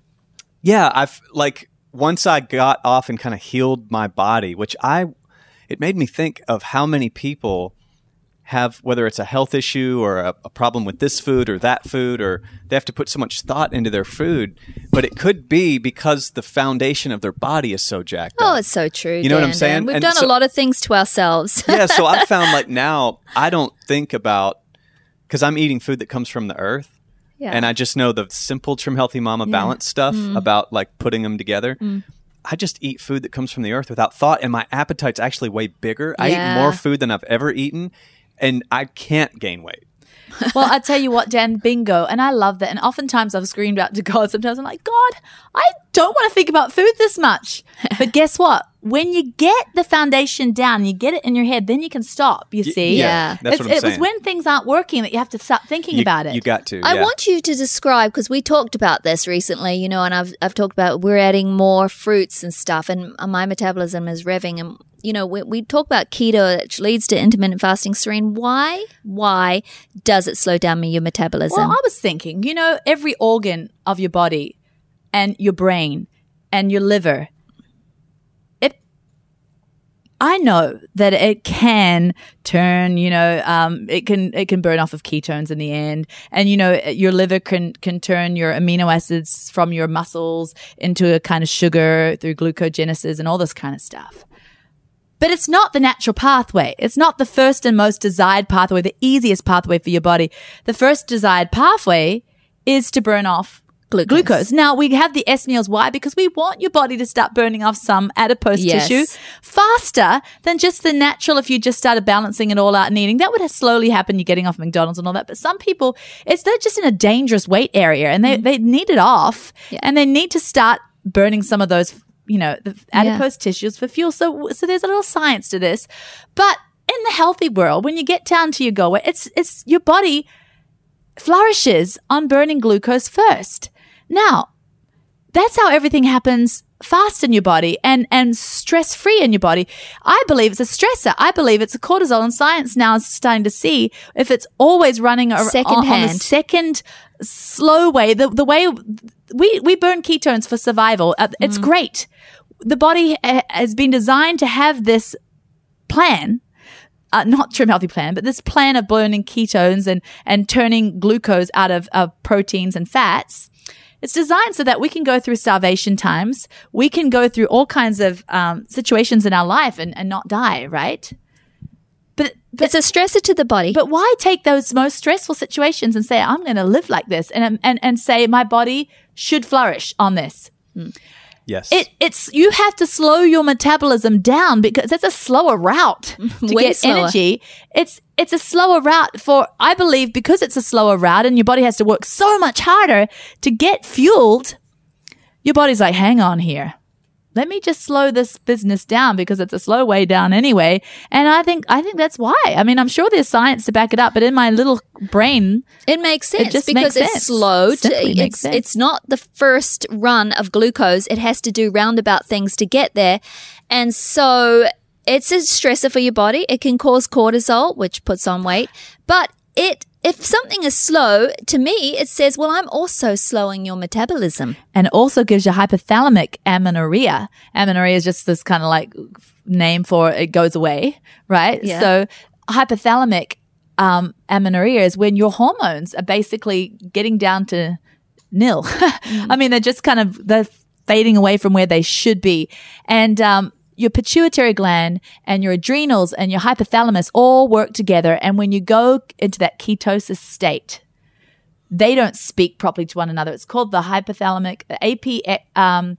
yeah, I've like once I got off and kind of healed my body, which I, it made me think of how many people have, whether it's a health issue or a, a problem with this food or that food, or they have to put so much thought into their food, but it could be because the foundation of their body is so jacked Oh, up. it's so true. You know what I'm Dan, saying? Dan. We've And done so- a lot of things to ourselves. Yeah, so I found like now I don't think about, because I'm eating food that comes from the earth. Yeah. And I just know the simple Trim Healthy Mama balance stuff mm. about like putting them together. Mm. I just eat food that comes from the earth without thought, and my appetite's actually way bigger. Yeah. I eat more food than I've ever eaten, and I can't gain weight. Well, I tell you what, Dan, bingo. And I love that. And oftentimes I've screamed out to God. Sometimes I'm like, God, I don't want to think about food this much. But guess what? When you get the foundation down, you get it in your head, then you can stop, you see? Yeah. Yeah. That's it's, what I'm it saying. was when things aren't working that you have to start thinking you, about it. You got to. I yeah. want you to describe, because we talked about this recently, you know, and I've I've talked about we're adding more fruits and stuff, and my metabolism is revving. And, you know, we, we talk about keto, which leads to intermittent fasting. Serene, why, why does it slow down your metabolism? Well, I was thinking, you know, every organ of your body and your brain and your liver, I know that it can turn, you know, um, it can it can burn off of ketones in the end, and you know your liver can can turn your amino acids from your muscles into a kind of sugar through glucogenesis and all this kind of stuff. But it's not the natural pathway. It's not the first and most desired pathway, the easiest pathway for your body. The first desired pathway is to burn off Glucose. Glucose. Now, we have the S meals. Why? Because we want your body to start burning off some adipose yes. tissue faster than just the natural if you just started balancing it all out and eating. That would slowly happen. You're getting off McDonald's and all that. But some people, it's they're just in a dangerous weight area and they, mm. they need it off yeah. and they need to start burning some of those, you know, the adipose yeah. tissues for fuel. So, so there's a little science to this. But in the healthy world, when you get down to your goal weight, it's, it's your body flourishes on burning glucose first. Now, that's how everything happens fast in your body and, and stress-free in your body. I believe it's a stressor. I believe it's a cortisol, and science now is starting to see if it's always running a, second on, hand. on the second slow way, the, the way we, we burn ketones for survival. Uh, it's mm. great. The body ha- has been designed to have this plan. Uh, not Trim Healthy plan, but this plan of burning ketones and, and turning glucose out of, of proteins and fats. It's designed so that we can go through starvation times. We can go through all kinds of um, situations in our life and, and not die, right? But, but it's a stressor to the body. But why take those most stressful situations and say, I'm going to live like this and, and, and say my body should flourish on this? Hmm. Yes. It, it's, you have to slow your metabolism down because it's a slower route to Way get slower. energy. It's, it's a slower route for, I believe, because it's a slower route and your body has to work so much harder to get fueled. Your body's like, hang on here. Let me just slow this business down because it's a slow way down anyway. And I think, I think that's why. I mean, I'm sure there's science to back it up, but in my little brain, it makes sense it just because makes it's sense. slow. To, Simply makes it's, sense. it's not the first run of glucose. It has to do roundabout things to get there. And so it's a stressor for your body. It can cause cortisol, which puts on weight, but it, if something is slow, to me, it says, well, I'm also slowing your metabolism. And it also gives you hypothalamic amenorrhea. Amenorrhea is just this kind of like name for it goes away, right? Yeah. So hypothalamic um, amenorrhea is when your hormones are basically getting down to nil. Mm. I mean, they're just kind of, they're fading away from where they should be. And um, your pituitary gland and your adrenals and your hypothalamus all work together. And when you go into that ketosis state, they don't speak properly to one another. It's called the hypothalamic, the A P um,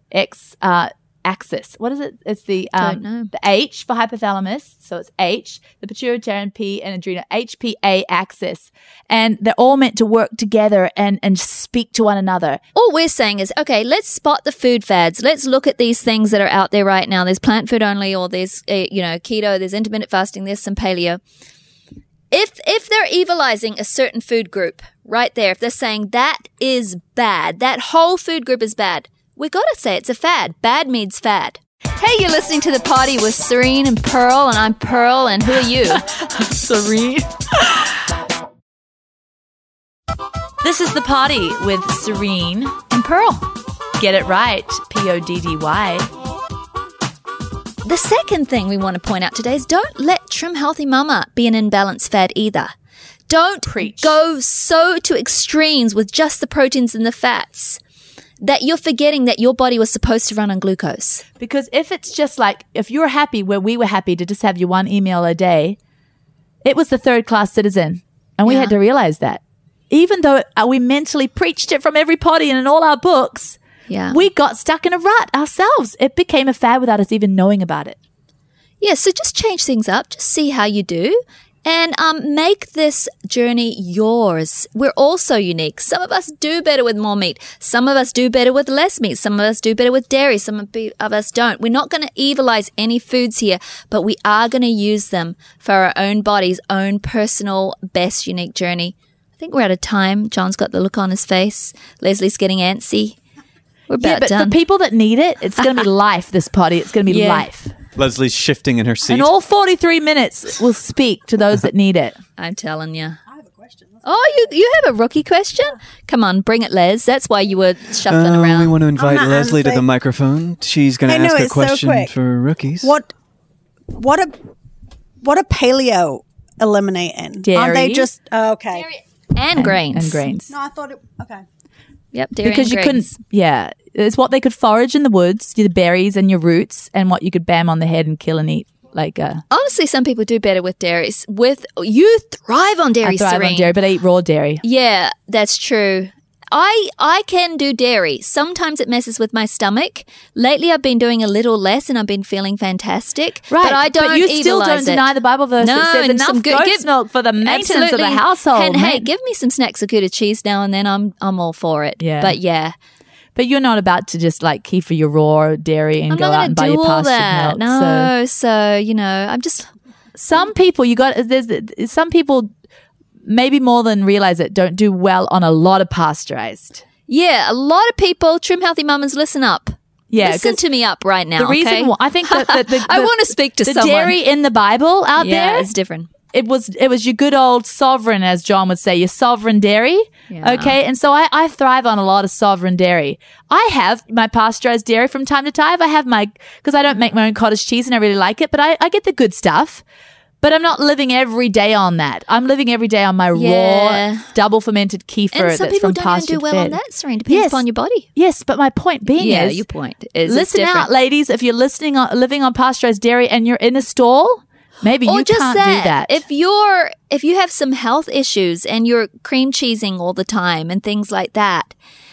X uh, axis. What is it? It's the um, Don't know. the H for hypothalamus. So it's H, the pituitary and P and adrenal, H P A axis. And they're all meant to work together and, and speak to one another. All we're saying is, okay, let's spot the food fads. Let's look at these things that are out there right now. There's plant food only, or there's, uh, you know, keto, there's intermittent fasting, there's some paleo. If if they're evilizing a certain food group right there, if they're saying that is bad, that whole food group is bad, we got to say it's a fad. Bad means fad. Hey, you're listening to The Party with Serene and Pearl, and I'm Pearl, and who are you? Serene. This is The Party with Serene and Pearl. Get it right, P O D D Y. The second thing we want to point out today is don't let Trim Healthy Mama be an imbalance fad either. Don't Preach. go so to extremes with just the proteins and the fats that you're forgetting that your body was supposed to run on glucose. Because if it's just like, if you're happy where we were happy to just have you one email a day, it was the third class citizen. And we Yeah. had to realize that. even though uh, we mentally preached it from every potty and in all our books, Yeah. we got stuck in a rut ourselves. It became a fad without us even knowing about it. Yeah, so just change things up. Just see how you do. And um, make this journey yours. We're all so unique. Some of us do better with more meat. Some of us do better with less meat. Some of us do better with dairy. Some of us don't. We're not going to evilize any foods here, but we are going to use them for our own body's own personal, best, unique journey. I think we're out of time. John's got the look on his face. Leslie's getting antsy. We're about Yeah, but done. for people that need it, it's going to be life, this potty. It's going to be Yeah. life. Leslie's shifting in her seat. And all forty-three minutes will speak to those that need it. I'm telling you. I have a question. Oh, you you have a rookie question? Come on, bring it, Les. That's why you were shuffling Uh, around. we want to invite not Leslie to honestly- the microphone. She's going to I know, ask a it's so question quick. for rookies. What what a what a paleo eliminate in? Aren't Dairy. they just oh, okay? and grains. And grains. No, I thought it okay. Yep, dairy Because and you grains. couldn't, yeah. It's what they could forage in the woods, your berries and your roots, and what you could bam on the head and kill and eat. Like, uh, Honestly, some people do better with dairies. With you thrive on dairy, I thrive Serene. on dairy, but I eat raw dairy. Yeah, that's true. I I can do dairy. Sometimes it messes with my stomach. Lately, I've been doing a little less, and I've been feeling fantastic. Right, but I don't. you still evilize don't it. deny the Bible verse No, that says and enough some good- goat's give- milk for the maintenance of the Absolutely. household. And hey, man. give me some snacks of Gouda cheese now and then. I'm I'm all for it. Yeah. But yeah, But you're not about to just like kefir your raw dairy and I'm go not out going and to buy do your all pastured that. milk. So No, so you know, I'm just. some people you got there's some people maybe more than realize it don't do well on a lot of pasteurized. Yeah, a lot of people, Trim Healthy Mamas, listen up. Yeah, listen 'cause to me up right now. the reason okay? why I think that the, the, I the- want to speak to the someone. dairy in the Bible out yeah, there. it's different. It was it was your good old sovereign, as John would say, your sovereign dairy. Yeah. Okay, and so I, I thrive on a lot of sovereign dairy. I have my pasteurized dairy from time to time. I have my because I don't make my own cottage cheese and I really like it, but I, I get the good stuff. But I'm not living every day on that. I'm living every day on my Yeah. raw, double fermented kefir And some that's people from don't even pastured do well fed. on that, Serene. Depends Yes. upon your body. Yes, but my point being Yeah, is, your point is it's listen different. out, ladies. If you're listening on living on pasteurized dairy and you're in a stall, maybe Or you just can't that. do that. If you're if you have some health issues and you're cream cheesing all the time and things like that,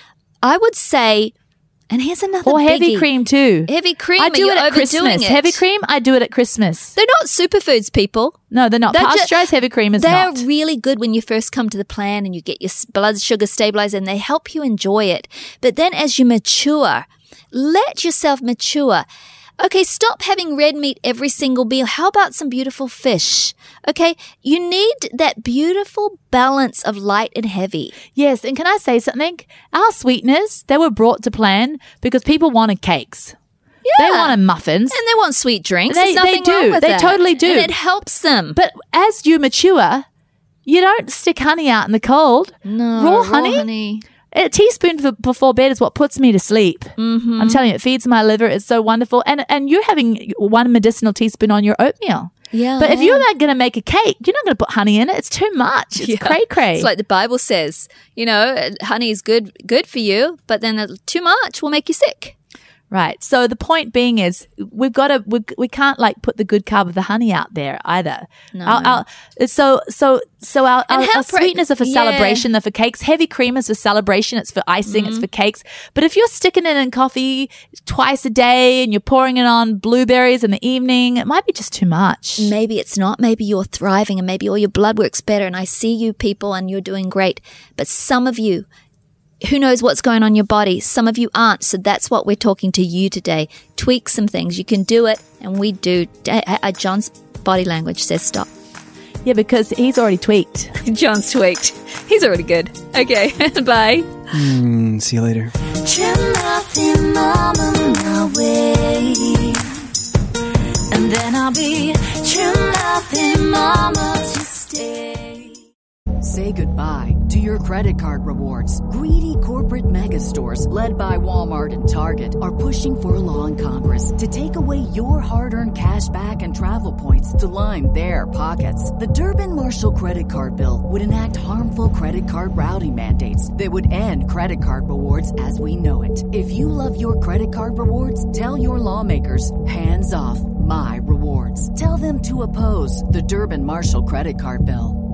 I would say. And here's another or heavy biggie. cream too. Heavy cream. I do and it you're at overdoing Christmas. it. Heavy cream, I do it at Christmas. They're not superfoods, people. No, they're not. They're ju- Pasteurized heavy cream is They're not. really good when you first come to the plan and you get your s- blood sugar stabilized and they help you enjoy it. But then as you mature, let yourself mature. Okay, stop having red meat every single meal. How about some beautiful fish? Okay, you need that beautiful balance of light and heavy. Yes, and can I say something? Our sweeteners, they were brought to plan because people wanted cakes. Yeah. They wanted muffins. And they want sweet drinks. They- There's nothing they do. wrong with They that. totally do. And it helps them. But as you mature, you don't stick honey out in the cold. no, raw honey? A teaspoon f- before bed is what puts me to sleep. Mm-hmm. I'm telling you, it feeds my liver. It's so wonderful. And and you're having one medicinal teaspoon on your oatmeal. Yeah, But if I you're am. not going to make a cake, you're not going to put honey in it. It's too much. It's Yeah. cray cray. It's like the Bible says, you know, honey is good good for you, but then the- too much will make you sick. Right. So the point being is we've got to, we, we can't like put the good carb of the honey out there either. No. Our, our, so, so, so our, And our, how our pra- sweeteners are for yeah. celebration. They're for cakes. Heavy cream is for celebration. It's for icing. Mm-hmm. It's for cakes. But if you're sticking it in coffee twice a day and you're pouring it on blueberries in the evening, it might be just too much. Maybe it's not. Maybe you're thriving and maybe all your blood works better. And I see you people and you're doing great. But some of you, who knows what's going on in your body? Some of you aren't. So that's what we're talking to you today. Tweak some things. You can do it. And we do. Uh, uh, John's body language says stop. Yeah, because he's already tweaked. John's tweaked. He's already good. Okay. Bye. Mm, see you later. Trim healthy mama my way, and then I'll be trim healthy mama to stay. Say goodbye to your credit card rewards. Greedy corporate mega stores, led by Walmart and Target, are pushing for a law in Congress to take away your hard-earned cash back and travel points to line their pockets. The Durbin-Marshall credit card bill would enact harmful credit card routing mandates that would end credit card rewards as we know it. If you love your credit card rewards, tell your lawmakers, hands off my rewards. Tell them to oppose the Durbin-Marshall credit card bill.